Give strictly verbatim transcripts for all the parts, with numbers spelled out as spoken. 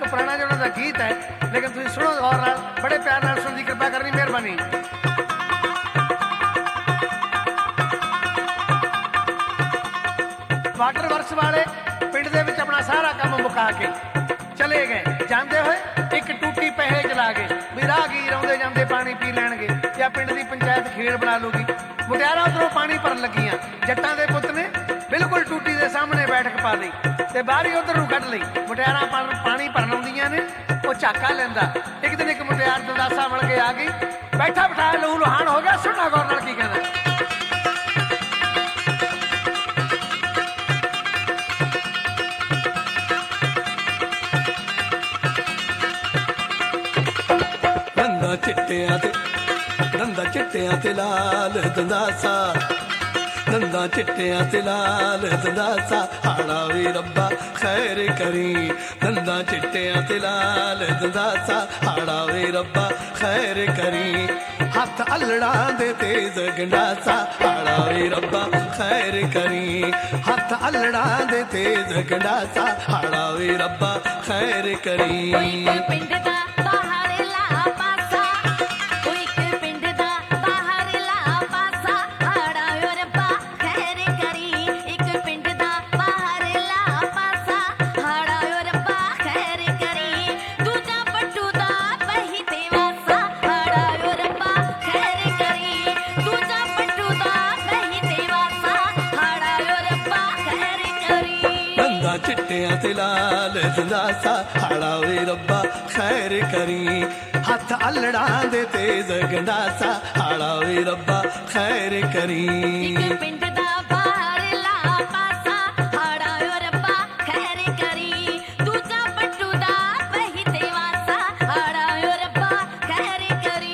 ਪੁਰਾਣਾ ਜਿਹਾ ਉਹਨਾਂ ਦਾ ਗੀਤ ਹੈ, ਲੇਕਿਨ ਤੁਸੀਂ ਸੁਣੋ ਗੌਰ ਨਾਲ, ਬੜੇ ਪਿਆਰ ਨਾਲ ਸੁਣਨ ਦੀ ਕਿਰਪਾ ਕਰਨੀ, ਮਿਹਰਬਾਨੀ। ਵਾਟਰ ਵਰਕਸ ਵਾਲੇ ਪਿੰਡ ਦੇ ਵਿੱਚ ਆਪਣਾ ਸਾਰਾ ਕੰਮ ਮੁਕਾ ਕੇ ਚਲੇ ਗਏ, ਜਾਂਦੇ ਹੋਏ ਇੱਕ ਟੂਟੀ ਪੈਸੇ ਚਲਾ ਗਏ ਵੀ ਰਾਹਗੀਰ ਆਉਂਦੇ ਜਾਂਦੇ ਪਾਣੀ ਪੀ ਲੈਣਗੇ ਜਾਂ ਪਿੰਡ ਦੀ ਪੰਚਾਇਤ ਖੇਡ ਬਣਾ ਲੂਗੀ। ਮੁਟਿਆਰਾਂ ਉੱਧਰੋਂ ਪਾਣੀ ਭਰਨ ਲੱਗੀਆਂ, ਜੱਟਾਂ ਦੇ ਪੁੱਤ ਨੇ ਬਿਲਕੁਲ ਟੂਟੀ ਦੇ ਸਾਹਮਣੇ ਬੈਠਕ ਪਾ ਲਈ ਤੇ ਬਾਹਰੀ ਉਧਰ ਨੂੰ ਕੱਢ ਲਈ। ਮੁਟਿਆਰਾਂ ਪਾਣੀ ਭਰਨ ਆਉਂਦੀਆਂ ਨੇ, ਉਹ ਝਾਕਾ ਲੈਂਦਾ। ਇੱਕ ਦਿਨ ਇੱਕ ਮੁਟਿਆਰ ਦੰਦਾਸਾ ਮਿਲ ਕੇ ਆ ਗਈ, ਬੈਠਾ ਬਿਠਾਇਆ ਲਹੂ ਲੁਹਾਨ ਹੋ ਗਿਆ। ਸੁਣਨਾ ਗੌਰ ਨਾਲ ਕੀ ਕਹਿੰਦਾ। ਦੰਦਾਂ ਚਿੱਟਿਆਂ ਤੇ ਦੰਦਾਂ ਚਿੱਟਿਆਂ ਤੇ ਲਾਲ ਦੰਦਾਸਾ, ਦੰਦਾਂ ਚਿੱਟਿਆਂ ਤੇ ਲਾਲ ਦੰਦਾਸਾ, ਹਾੜਾ ਵੀ ਰੱਬਾ ਖੈਰ ਕਰੀ। ਦੰਦਾਂ ਚਿੱਟਿਆਂ ਤੇ ਲਾਲ ਦੰਦਾਸਾ, ਹਾੜਾ ਵੀ ਰੱਬਾ ਖੈਰ ਕਰੀ। ਹੱਥ ਅਲੜਾਂ ਦੇ ਤੇਜ਼ ਗੰਡਾਸਾ, ਹਾੜਾ ਵੀ ਰੱਬਾ ਖੈਰ ਕਰੀ। ਹੱਥ ਅਲੜਾਂ ਦੇ ਤੇਜ਼ ਗੰਡਾਸਾ, ਹਾੜਾ ਵੀ ਰੱਬਾ ਖੈਰ ਕਰੀ। ਪਿੰਡ ਦਾ ਬਾਹਰ ਲਾ ਪਾਸਾ, ਕੋਈ ਪਿੰਡ ਦਾ ਬਾਹਰ ਲਾ ਪਾਸਾ, ਹਾੜਾ ਓ ਰੱਬਾ ਖੈਰ ਕਰੀ। ਇੱਕ ਪਿੰਡ ਦਾ ਬਾਹਰ ਲਾ ਪਾਸਾ, ਹਾੜਾ ਓ ਰੱਬਾ ਖੈਰ ਕਰੀ। ਦੂਜਾ ਪੱਟੂ ਦਾ ਬਹੀ ਤੇ ਵਾਸਾ, ਹਾੜਾ ਓ ਰੱਬਾ ਖੈਰ ਕਰੀ। ਦੂਜਾ ਪੱਟੂ ਦਾ ਬਹੀ ਤੇ ਵਾਸਾ, ਹਾੜਾ ਓ ਰੱਬਾ ਖੈਰ ਕਰੀ। ਦੰਦਾਂ ਚਿੱਟਿਆਂ ਤੇ ਲਾਲ ਦੰਦਾਸਾ, ਹਾੜਾ ਵੇ ਰੱਬਾ ਖੈਰ ਕਰੀ। ਹੱਥ ਅਲੜਾਂ ਦੇ ਤੇਜ਼ ਗੰਡਾਸਾ, ਹਾੜਾ ਵੇ ਰੱਬਾ ਖੈਰ ਕਰੀ। ਇੱਕ ਪਿੰਡ ਦਾ ਬਾਹਰ ਲਾ ਪਾਸਾ, ਹਾੜਾ ਓ ਰੱਬਾ ਖੈਰ ਕਰੀ। ਦੂਜਾ ਪੱਟੂ ਦਾ ਬਹੀ ਤੇ ਵਾਸਾ, ਹਾੜਾ ਓ ਰੱਬਾ ਖੈਰ ਕਰੀ।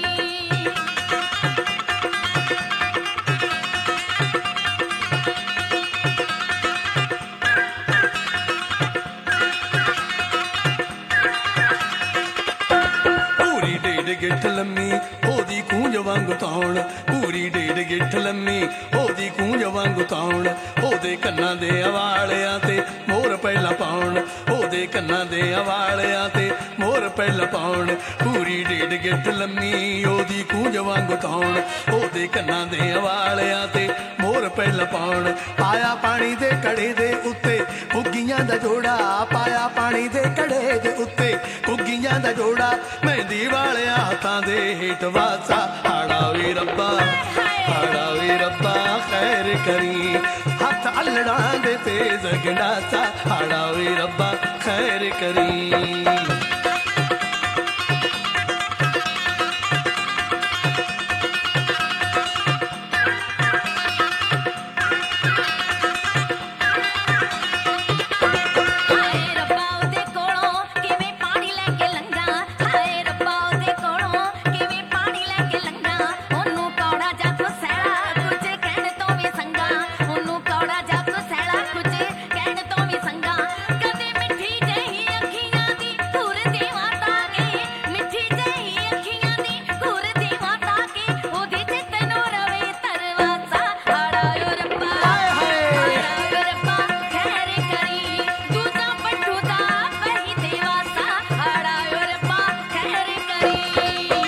ਪੂਰੀ ਡੇਢ ਗਿੱਠ ਲੰਮੀ ਉਹਦੀ ਕੂੰਜ ਵਾਂਗ ਤਾਉਣ, ਪੂਰੀ ਡੇਢ ਗਿੱਠ ਲੰਮੀ ਉਹਦੀ ਕੂੰਜ ਵਾਂਗ ਤਾਉਣ। ਉਹਦੇ ਕੰਨਾਂ ਦੇ ਅਵਾਲਿਆਂ ਤੇ ਮੋਰ ਪਹਿਲਾਂ ਪਾਉਣ, ਉਹਦੇ ਕੰਨਾਂ ਦੇ ਅਵਾਲਿਆਂ ਤੇ ਮੋਰ ਪਹਿਲਾਂ ਪਾਉਣ। ਪੂਰੀ ਡੇਢ ਗਿੱਠ ਲੰਮੀ ਉਹਦੀ ਕੂੰਜ ਵਾਂਗ ਤਾਉਣ, ਉਹਦੇ ਕੰਨਾਂ ਦੇ ਅਵਾਲਿਆਂ ਤੇ ਮੋਰ ਪਹਿਲਾਂ ਪਾਉਣ। ਪਾਇਆ ਪਾਣੀ ਦੇ ਘੜੇ ਦੇ ਉੱਤੇ ਘੁੱਗੀਆਂ ਦਾ ਜੋੜਾ, ਪਾਇਆ ਪਾਣੀ ਦੇ ਘੜੇ ਦੇ ਉੱਤੇ ਘੁੱਗੀਆਂ ਦਾ ਜੋੜਾ। ਮਹਿੰਦੀ ਵਾਲਿਆਂ ਹੱਥਾਂ ਦੇ ਹੇਠ ਵਾਸਾ, ਹਾੜਾ ਵੀ ਰੱਬਾ ਹਾੜਾ ਵੀ ਰੱਬਾ ਖੈਰ ਕਰੀ। ਹੱਥ ਅਲੜਾਂ ਦੇ ਤੇਜ਼ ਗੰਡਾਸਾ, ਹਾੜਾ ਵੀ ਰੱਬਾ ਖੈਰ ਕਰੀ। ਹਾਏ ਰੱਬਾ ਉਹਦੇ ਕੋਲੋਂ ਕਿਵੇਂ ਪਾਣੀ ਲੈ ਕੇ ਲੰਘਾਂ, ਹਾਏ ਰੱਬਾ ਉਹਦੇ ਕੋਲੋਂ ਕਿਵੇਂ ਪਾਣੀ ਲੈ ਕੇ ਲੰਘਾਂ। ਉਹਨੂੰ ਕੌੜਾ ਜਾ ਕੋ ਸੈਲਾ ਕੁਝ ਕਹਿਣ ਤੋਂ ਵੀ ਸੰਗਾ, ਉਹਨੂੰ ਕੌੜਾ ਜਾ ਕੋ ਸੈਲਾ ਕੁਝ ਕਹਿਣ ਤੋਂ ਵੀ ਸੰਗਾ। ਕਦੇ ਮਿੱਠੀ ਜਿਹੀ ਅੱਖੀਆਂ ਦੀ ਘੂਰ ਦੀ ਮਾਤਾ ਕੇ, ਮਿੱਠੀ ਜਿਹੀ ਅੱਖੀਆਂ ਦੀ ਘੂਰ ਦੀ ਮਾਤਾ ਕੇ। ਉਹਦੇ ਚਿੱਤ ਨੂੰ ਰਵੇ ਤਰਵਾਸਾ, ਹਾੜਾ ਓ ਰੱਬਾ ਹਾੜਾ ਓ ਰੱਬਾ ਖੈਰ ਕਰੀ। ਦੂਜਾ ਪੱਟੂ ਦਾ ਬਹੀ ਤੇ ਵਾਸਾ, ਹਾੜਾ ਓ ਰੱਬਾ ਖੈਰ ਕਰੀ।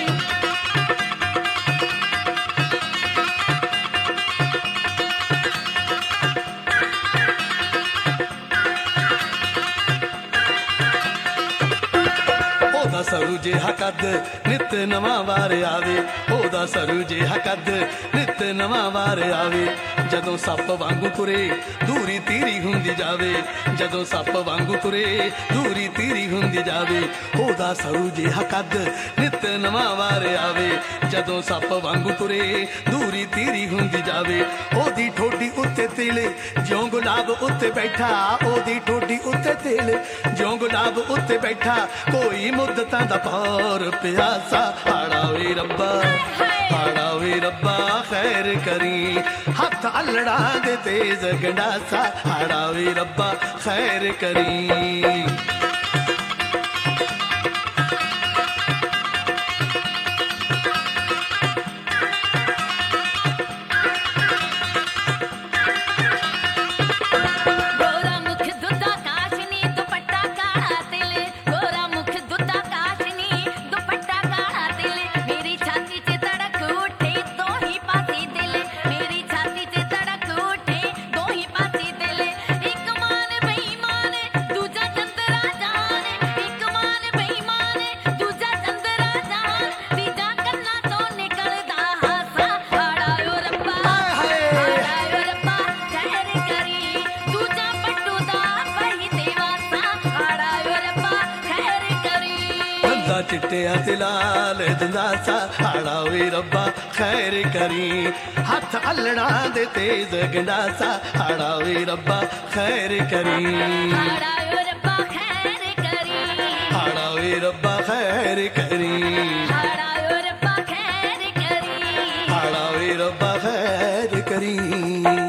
ਉਹਦਾ ਸਰੂ ਜਿਹਾ ਕੱਦ ਨਿੱਤ ਨਵਾਂ ਵਾਰ ਆਵੇ, ਉਹਦਾ ਸਰੂ ਜਿਹਾ ਕੱਦ ਨਿੱਤ ਨਵਾਂ ਵਾਰ ਆਵੇ। ਜਦੋਂ ਸੱਪ ਵਾਂਗੂ ਤੁਰੇ ਦੂਰੀ ਤੀਰੀ ਹੁੰਦੀ ਜਾਵੇ, ਜਦੋਂ ਸੱਪ ਵਾਂਗੂ ਤੁਰੇ ਦੂਰੀ ਤੀਰੀ ਹੁੰਦੀ ਜਾਵੇ। ਉਹਦਾ ਸਰੂ ਜਿਹਾ ਕੱਦ ਨਿੱਤ ਨਵਾਂ ਵਾਰ ਆਵੇ, ਜਦੋਂ ਸੱਪ ਵਾਂਗੂ ਤੁਰੇ ਦੂਰੀ ਤੀਰੀ ਹੁੰਦੀ ਜਾਵੇ। ਉਹਦੀ ਠੋਡੀ ਉੱਤੇ ਤਿਲ ਜਿਉਂ ਗੁਲਾਬ ਉੱਤੇ ਬੈਠਾ, ਉਹਦੀ ਠੋਡੀ ਉੱਤੇ ਤਿਲ ਜਿਉਂ ਗੁਲਾਬ ਉੱਤੇ ਬੈਠਾ। ਕੋਈ ਮੁੱਦਤਾਂ ਦਾ ਪੌਰ ਪਿਆਸਾ, ਹਾੜਾ ਵੇ ਰੱਬਾ ਹਾੜਾ ਵੇ ਰੱਬਾ ਖੈਰ ਕਰੀ। ਹੱਥ ਅਲੜਾਂ ਦੇ ਤੇਜ਼ ਗੰਡਾਸਾ, ਹਾੜਾ ਵੇ ਰੱਬਾ ਖੈਰ ਕਰੀ। ਗੋਰਾ ਮੁਖ ਦੁੱਧਾ ਕਾਸ਼ਨੀ ਦੁਪੱਟਾ ਕਾਲਾ ਤਿਲ, ਗੋਰਾ ਮੁਖ वाले दंदासा हाड़ा वे रब्बा खैर करी हथ अल्लड़ा दे तेज गंडासा हाड़ा वे रब्बा खैर करी हाड़ा वे रब्बा खैर करी हाड़ा वे रब्बा खैर करी हाड़ा वे रब्बा खैर करी हाड़ा वे रब्बा खैर करी